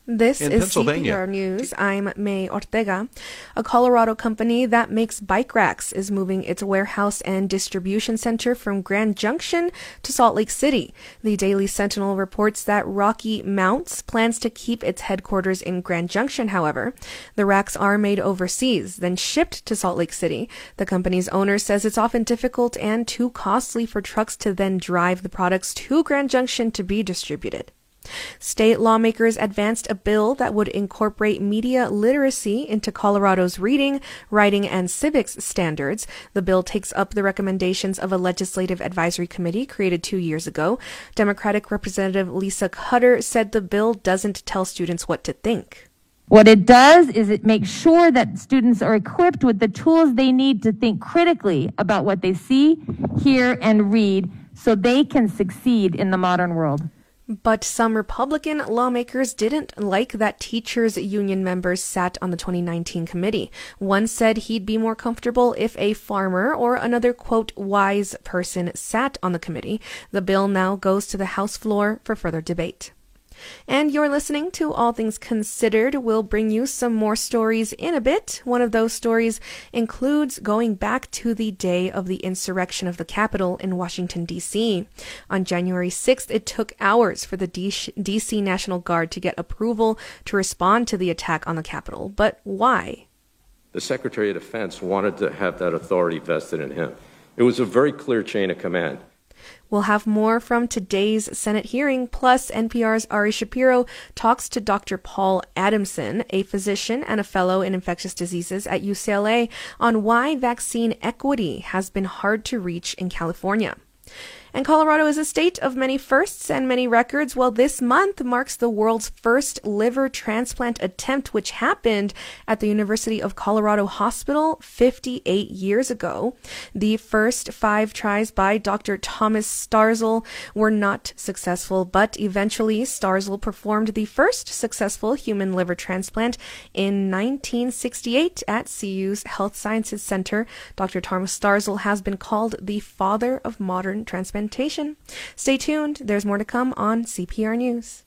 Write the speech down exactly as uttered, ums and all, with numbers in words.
This in is C P Pennsylvania. R News. I'm May Ortega. A Colorado company that makes bike racks is moving its warehouse and distribution center from Grand Junction to Salt Lake City. The Daily Sentinel reports that Rocky Mounts plans to keep its headquarters in Grand Junction, however. The racks are made overseas, then shipped to Salt Lake City. The company's owner says it's often difficult and too costly for trucks to then drive the products to Grand Junction to be distributed. State lawmakers advanced a bill that would incorporate media literacy into Colorado's reading, writing, and civics standards. The bill takes up the recommendations of a legislative advisory committee created two years ago. Democratic Representative Lisa Cutter said the bill doesn't tell students what to think. What it does is it makes sure that students are equipped with the tools they need to think critically about what they see, hear, and read so they can succeed in the modern world. But some Republican lawmakers didn't like that teachers' union members sat on the twenty nineteen committee. One said he'd be more comfortable if a farmer or another, quote, wise person sat on the committee. The bill now goes to the House floor for further debate. And you're listening to All Things Considered. We'll bring you some more stories in a bit. One of those stories includes going back to the day of the insurrection of the Capitol in Washington, D C. On January sixth, it took hours for the D C National Guard to get approval to respond to the attack on the Capitol. But why? The Secretary of Defense wanted to have that authority vested in him. It was a very clear chain of command. We'll have more from today's Senate hearing, plus N P R's Ari Shapiro talks to Doctor Paul Adamson, a physician and a fellow in infectious diseases at U C L A, on why vaccine equity has been hard to reach in California. And Colorado is a state of many firsts and many records. Well, this month marks the world's first liver transplant attempt, which happened at the University of Colorado Hospital fifty-eight years ago. The first five tries by Doctor Thomas Starzl were not successful, but eventually Starzl performed the first successful human liver transplant in nineteen sixty-eight at C U's Health Sciences Center. Doctor Thomas Starzl has been called the father of modern transplantation. Stay tuned. There's more to come on C P R News.